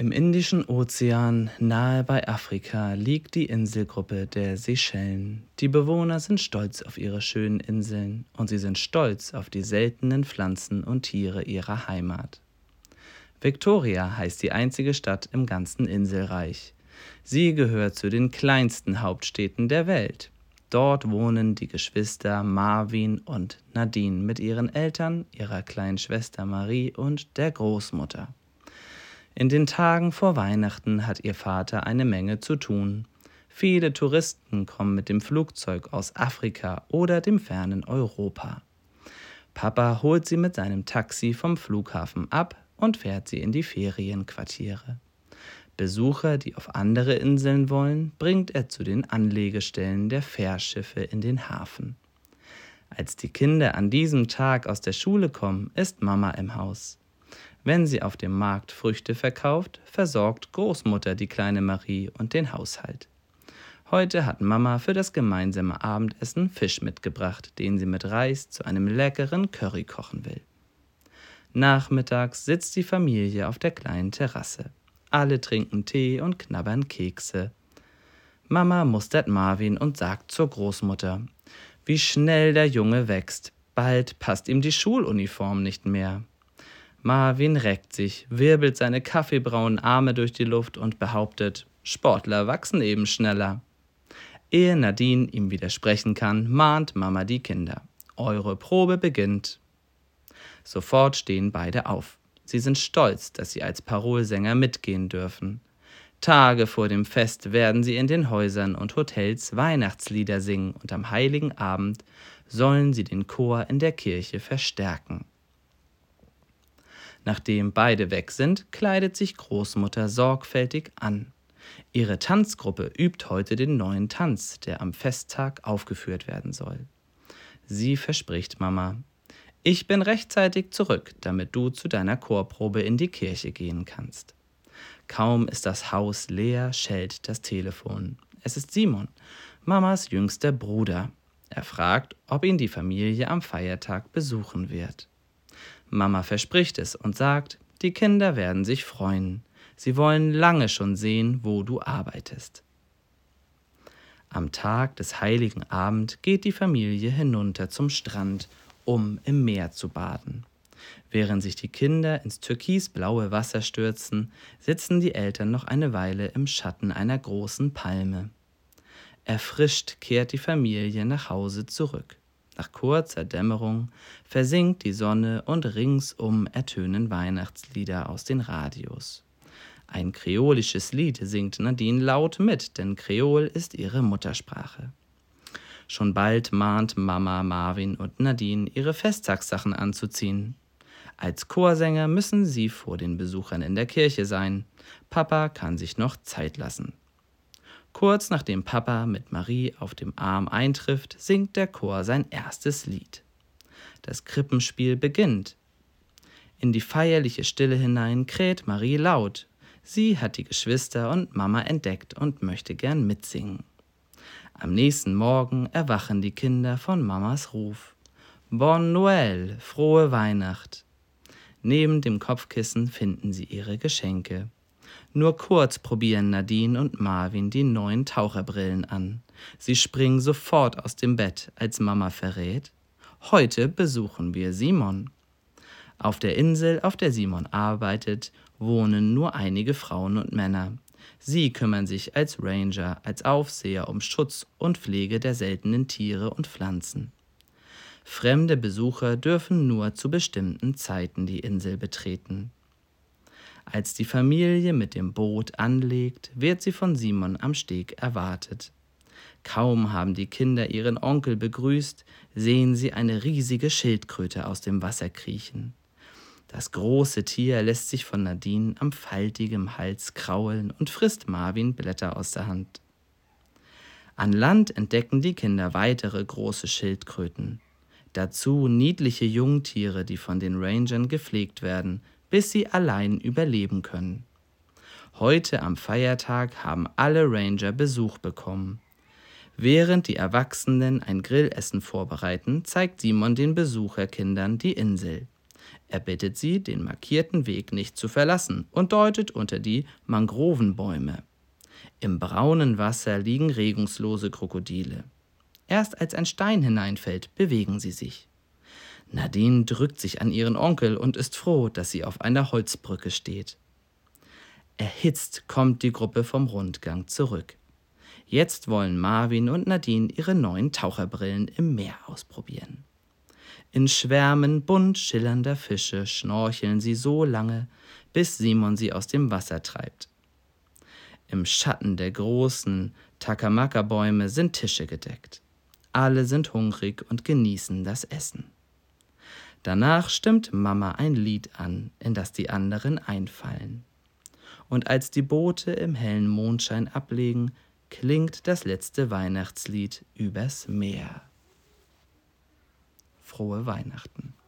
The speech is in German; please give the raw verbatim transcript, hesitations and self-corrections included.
Im Indischen Ozean, nahe bei Afrika, liegt die Inselgruppe der Seychellen. Die Bewohner sind stolz auf ihre schönen Inseln und sie sind stolz auf die seltenen Pflanzen und Tiere ihrer Heimat. Victoria heißt die einzige Stadt im ganzen Inselreich. Sie gehört zu den kleinsten Hauptstädten der Welt. Dort wohnen die Geschwister Marvin und Nadine mit ihren Eltern, ihrer kleinen Schwester Marie und der Großmutter. In den Tagen vor Weihnachten hat ihr Vater eine Menge zu tun. Viele Touristen kommen mit dem Flugzeug aus Afrika oder dem fernen Europa. Papa holt sie mit seinem Taxi vom Flughafen ab und fährt sie in die Ferienquartiere. Besucher, die auf andere Inseln wollen, bringt er zu den Anlegestellen der Fährschiffe in den Hafen. Als die Kinder an diesem Tag aus der Schule kommen, ist Mama im Haus. Wenn sie auf dem Markt Früchte verkauft, versorgt Großmutter die kleine Marie und den Haushalt. Heute hat Mama für das gemeinsame Abendessen Fisch mitgebracht, den sie mit Reis zu einem leckeren Curry kochen will. Nachmittags sitzt die Familie auf der kleinen Terrasse. Alle trinken Tee und knabbern Kekse. Mama mustert Marvin und sagt zur Großmutter: Wie schnell der Junge wächst, bald passt ihm die Schuluniform nicht mehr. Marvin reckt sich, wirbelt seine kaffeebraunen Arme durch die Luft und behauptet: Sportler wachsen eben schneller. Ehe Nadine ihm widersprechen kann, mahnt Mama die Kinder: Eure Probe beginnt. Sofort stehen beide auf. Sie sind stolz, dass sie als Parolsänger mitgehen dürfen. Tage vor dem Fest werden sie in den Häusern und Hotels Weihnachtslieder singen und am heiligen Abend sollen sie den Chor in der Kirche verstärken. Nachdem beide weg sind, kleidet sich Großmutter sorgfältig an. Ihre Tanzgruppe übt heute den neuen Tanz, der am Festtag aufgeführt werden soll. Sie verspricht Mama: Ich bin rechtzeitig zurück, damit du zu deiner Chorprobe in die Kirche gehen kannst. Kaum ist das Haus leer, schellt das Telefon. Es ist Simon, Mamas jüngster Bruder. Er fragt, ob ihn die Familie am Feiertag besuchen wird. Mama verspricht es und sagt, die Kinder werden sich freuen. Sie wollen lange schon sehen, wo du arbeitest. Am Tag des heiligen Abend geht die Familie hinunter zum Strand, um im Meer zu baden. Während sich die Kinder ins türkisblaue Wasser stürzen, sitzen die Eltern noch eine Weile im Schatten einer großen Palme. Erfrischt kehrt die Familie nach Hause zurück. Nach kurzer Dämmerung versinkt die Sonne und ringsum ertönen Weihnachtslieder aus den Radios. Ein kreolisches Lied singt Nadine laut mit, denn Kreol ist ihre Muttersprache. Schon bald mahnt Mama Marvin und Nadine, ihre Festtagssachen anzuziehen. Als Chorsänger müssen sie vor den Besuchern in der Kirche sein. Papa kann sich noch Zeit lassen. Kurz nachdem Papa mit Marie auf dem Arm eintrifft, singt der Chor sein erstes Lied. Das Krippenspiel beginnt. In die feierliche Stille hinein kräht Marie laut. Sie hat die Geschwister und Mama entdeckt und möchte gern mitsingen. Am nächsten Morgen erwachen die Kinder von Mamas Ruf. Bon Noël, frohe Weihnacht. Neben dem Kopfkissen finden sie ihre Geschenke. Nur kurz probieren Nadine und Marvin die neuen Taucherbrillen an. Sie springen sofort aus dem Bett, als Mama verrät: Heute besuchen wir Simon. Auf der Insel, auf der Simon arbeitet, wohnen nur einige Frauen und Männer. Sie kümmern sich als Ranger, als Aufseher um Schutz und Pflege der seltenen Tiere und Pflanzen. Fremde Besucher dürfen nur zu bestimmten Zeiten die Insel betreten. Als die Familie mit dem Boot anlegt, wird sie von Simon am Steg erwartet. Kaum haben die Kinder ihren Onkel begrüßt, sehen sie eine riesige Schildkröte aus dem Wasser kriechen. Das große Tier lässt sich von Nadine am faltigem Hals kraulen und frisst Marvin Blätter aus der Hand. An Land entdecken die Kinder weitere große Schildkröten. Dazu niedliche Jungtiere, die von den Rangern gepflegt werden, bis sie allein überleben können. Heute am Feiertag haben alle Ranger Besuch bekommen. Während die Erwachsenen ein Grillessen vorbereiten, zeigt Simon den Besucherkindern die Insel. Er bittet sie, den markierten Weg nicht zu verlassen und deutet unter die Mangrovenbäume. Im braunen Wasser liegen regungslose Krokodile. Erst als ein Stein hineinfällt, bewegen sie sich. Nadine drückt sich an ihren Onkel und ist froh, dass sie auf einer Holzbrücke steht. Erhitzt kommt die Gruppe vom Rundgang zurück. Jetzt wollen Marvin und Nadine ihre neuen Taucherbrillen im Meer ausprobieren. In Schwärmen bunt schillernder Fische schnorcheln sie so lange, bis Simon sie aus dem Wasser treibt. Im Schatten der großen Takamaka-Bäume sind Tische gedeckt. Alle sind hungrig und genießen das Essen. Danach stimmt Mama ein Lied an, in das die anderen einfallen. Und als die Boote im hellen Mondschein ablegen, klingt das letzte Weihnachtslied übers Meer. Frohe Weihnachten.